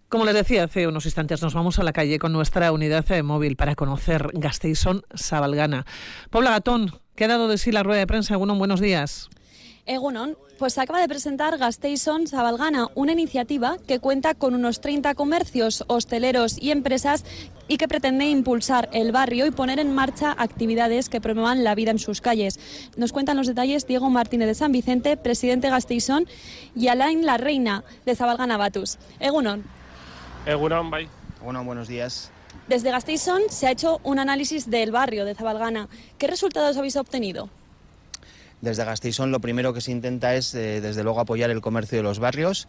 Como les decía hace unos instantes, nos vamos a la calle con nuestra unidad móvil para conocer Gasteiz-Zabalgana. Paula Gatón, ¿qué ha dado de sí la rueda de prensa? Egunon, buenos días. Egunon, pues se acaba de presentar Gasteiz-Zabalgana, una iniciativa que cuenta con unos 30 comercios, hosteleros y empresas y que pretende impulsar el barrio y poner en marcha actividades que promuevan la vida en sus calles. Nos cuentan los detalles Diego Martínez de San Vicente, presidente de Gasteiz-on, y Alain La Reina de Zabalgana Batus. Egunon. Egunon, bye. Egunon, buenos días. Desde Gasteiz-on se ha hecho un análisis del barrio de Zabalgana. ¿Qué resultados habéis obtenido? Desde Gasteiz-on lo primero que se intenta es, desde luego, apoyar el comercio de los barrios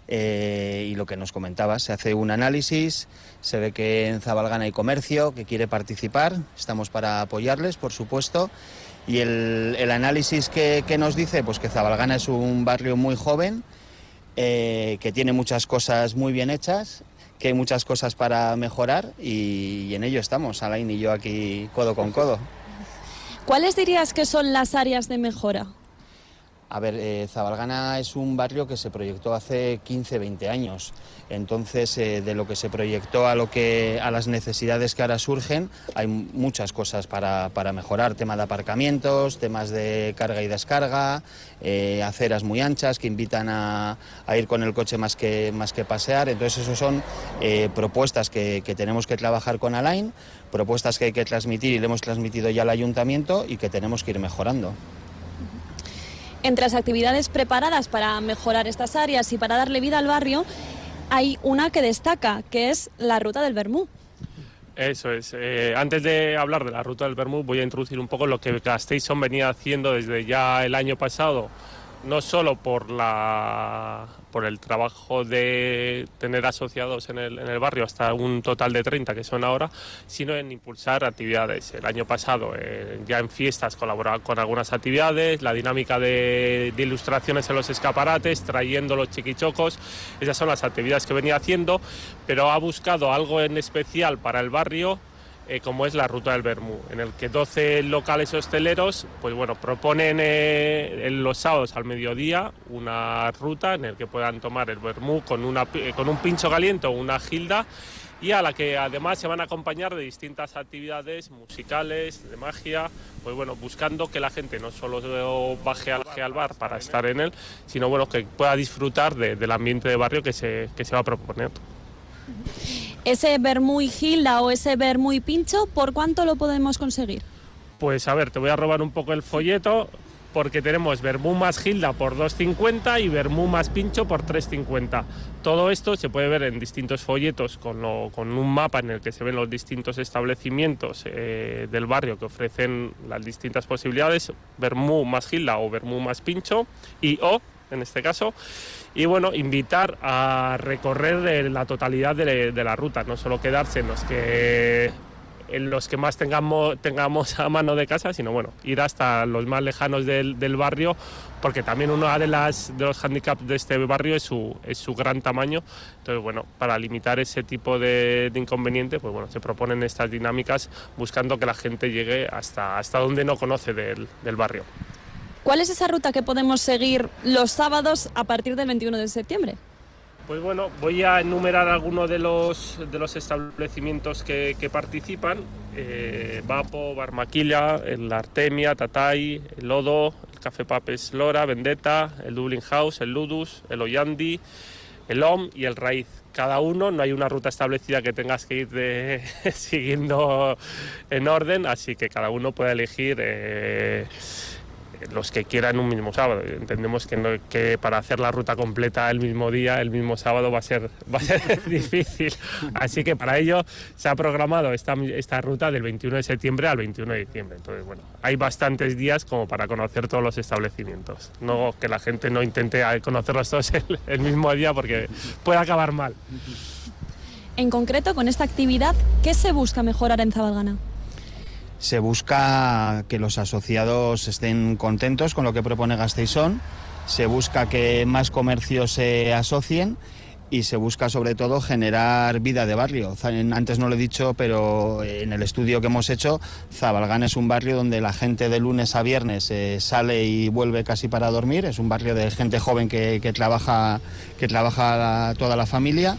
y lo que nos comentabas, se hace un análisis, se ve que en Zabalgana hay comercio que quiere participar, estamos para apoyarles, por supuesto, y el análisis que nos dice pues que Zabalgana es un barrio muy joven, que tiene muchas cosas muy bien hechas, que hay muchas cosas para mejorar y en ello estamos, Alain y yo aquí codo con codo. ¿Cuáles dirías que son las áreas de mejora? A ver, Zabalgana es un barrio que se proyectó hace 15, 20 años. Entonces, de lo que se proyectó a las necesidades que ahora surgen, hay muchas cosas para mejorar. Tema de aparcamientos, temas de carga y descarga, aceras muy anchas que invitan a ir con el coche más que pasear. Entonces, eso son propuestas que tenemos que trabajar con Alain, propuestas que hay que transmitir y le hemos transmitido ya al ayuntamiento y que tenemos que ir mejorando. Entre las actividades preparadas para mejorar estas áreas y para darle vida al barrio, hay una que destaca, que es la Ruta del Vermú. Eso es. Antes de hablar de la Ruta del Vermú, voy a introducir un poco lo que Gasteiz-on venía haciendo desde ya el año pasado, no solo por el trabajo de tener asociados en el barrio hasta un total de 30 que son ahora, sino en impulsar actividades. El año pasado ya en fiestas colaboraba con algunas actividades, la dinámica de ilustraciones en los escaparates, trayendo los chiquichocos, esas son las actividades que venía haciendo, pero ha buscado algo en especial para el barrio, como es la Ruta del Vermú, en el que 12 locales hosteleros pues bueno, proponen los sábados al mediodía una ruta en el que puedan tomar el vermú con un pincho caliente o una gilda, y a la que además se van a acompañar de distintas actividades musicales, de magia, pues bueno, buscando que la gente no solo baje al bar para estar en él, sino bueno, que pueda disfrutar del ambiente de barrio que se va a proponer. Ese vermú y gilda o ese vermú y pincho, ¿por cuánto lo podemos conseguir? Pues a ver, te voy a robar un poco el folleto, porque tenemos vermú más gilda por 2,50 y vermú más pincho por 3,50. Todo esto se puede ver en distintos folletos con un mapa en el que se ven los distintos establecimientos del barrio que ofrecen las distintas posibilidades, vermú más gilda o vermú más pincho en este caso. Y bueno, invitar a recorrer la totalidad de la ruta, no solo quedarse en los que más tengamos a mano de casa, sino bueno, ir hasta los más lejanos del barrio, porque también uno de los hándicaps de este barrio es su gran tamaño. Entonces bueno, para limitar ese tipo de inconveniente, pues bueno, se proponen estas dinámicas buscando que la gente llegue hasta donde no conoce del barrio. ¿Cuál es esa ruta que podemos seguir los sábados a partir del 21 de septiembre? Pues bueno, voy a enumerar algunos de los establecimientos que participan. Vapo, Barmaquilla, el Artemia, Tatay, el Lodo, el Café Papes Lora, Vendetta, el Dublin House, el Ludus, el Oyandi, el OM y el Raíz. Cada uno, no hay una ruta establecida que tengas que ir siguiendo en orden, así que cada uno puede elegir los que quieran un mismo sábado. Entendemos que para hacer la ruta completa el mismo día, el mismo sábado va a ser difícil. Así que para ello se ha programado esta ruta del 21 de septiembre al 21 de diciembre. Entonces, bueno, hay bastantes días como para conocer todos los establecimientos. No que la gente no intente conocerlos todos el mismo día porque puede acabar mal. En concreto, con esta actividad, ¿qué se busca mejorar en Zabalgana? Se busca que los asociados estén contentos con lo que propone Gasteiz-on, se busca que más comercios se asocien y se busca sobre todo generar vida de barrio. Antes no lo he dicho, pero en el estudio que hemos hecho, Zabalgana es un barrio donde la gente de lunes a viernes sale y vuelve casi para dormir, es un barrio de gente joven que trabaja toda la familia.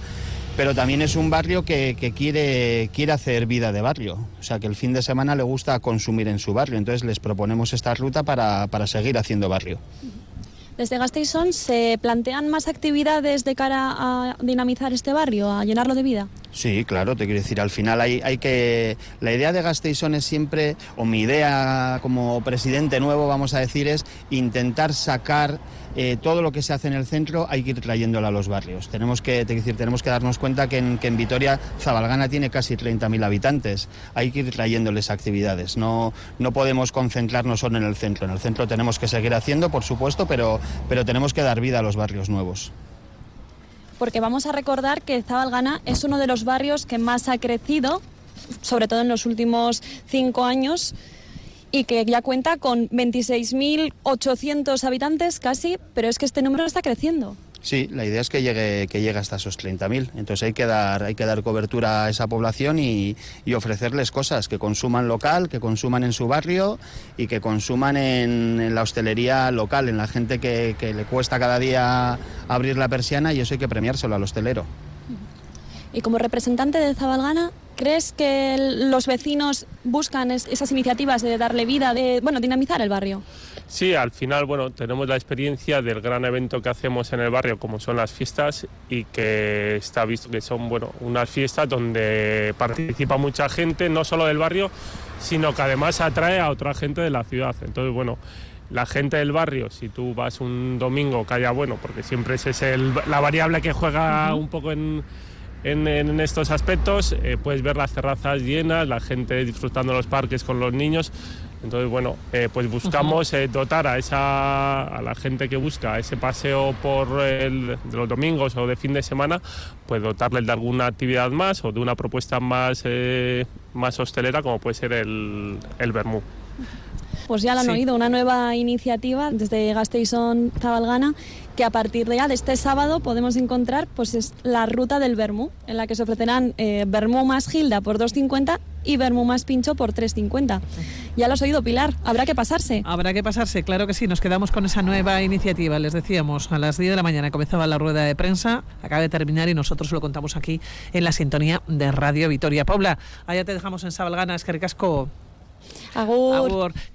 pero también es un barrio que quiere hacer vida de barrio, o sea que el fin de semana le gusta consumir en su barrio, entonces les proponemos esta ruta para seguir haciendo barrio. Desde Gasteiz-On, ¿se plantean más actividades de cara a dinamizar este barrio, a llenarlo de vida? Sí, claro, te quiero decir, al final hay que... La idea de Gasteiz-On es siempre, o mi idea como presidente nuevo, vamos a decir, es intentar sacar todo lo que se hace en el centro, hay que ir trayéndolo a los barrios. Tenemos que darnos cuenta que en Vitoria, Zabalgana tiene casi 30.000 habitantes, hay que ir trayéndoles actividades, no podemos concentrarnos solo en el centro tenemos que seguir haciendo, por supuesto, pero tenemos que dar vida a los barrios nuevos. Porque vamos a recordar que Zabalgana es uno de los barrios que más ha crecido, sobre todo en los últimos 5 años, y que ya cuenta con 26.800 habitantes casi, pero es que este número está creciendo. Sí, la idea es que llegue hasta esos 30.000. Entonces hay que dar cobertura a esa población y ofrecerles cosas, que consuman local, que consuman en su barrio y que consuman en la hostelería local, en la gente que le cuesta cada día abrir la persiana, y eso hay que premiárselo al hostelero. Y como representante de Zabalgana, ¿crees que los vecinos buscan esas iniciativas de darle vida, de dinamizar el barrio? Sí, al final, tenemos la experiencia del gran evento que hacemos en el barrio, como son las fiestas, y que está visto que son, unas fiestas donde participa mucha gente, no solo del barrio, sino que además atrae a otra gente de la ciudad. Entonces, la gente del barrio, si tú vas un domingo, que haya porque siempre esa es la variable que juega un poco en estos aspectos, puedes ver las terrazas llenas, la gente disfrutando los parques con los niños. Entonces, pues buscamos dotar a la gente que busca ese paseo de los domingos o de fin de semana, pues dotarles de alguna actividad más o de una propuesta más hostelera, como puede ser el vermú. Pues ya lo han oído, una nueva iniciativa desde Gasteiz-On Zabalgana, que a partir de este sábado podemos encontrar, pues es la ruta del vermú, en la que se ofrecerán vermú más Gilda por 2,50 y vermú más pincho por 3,50. Ya lo has oído, Pilar, habrá que pasarse. Habrá que pasarse, claro que sí. Nos quedamos con esa nueva iniciativa. Les decíamos, a las 10 de la mañana comenzaba la rueda de prensa, acaba de terminar y nosotros lo contamos aquí en la sintonía de Radio Vitoria. Paula, allá te dejamos en Zabalgana, eskerrik asko. Agur. Agur.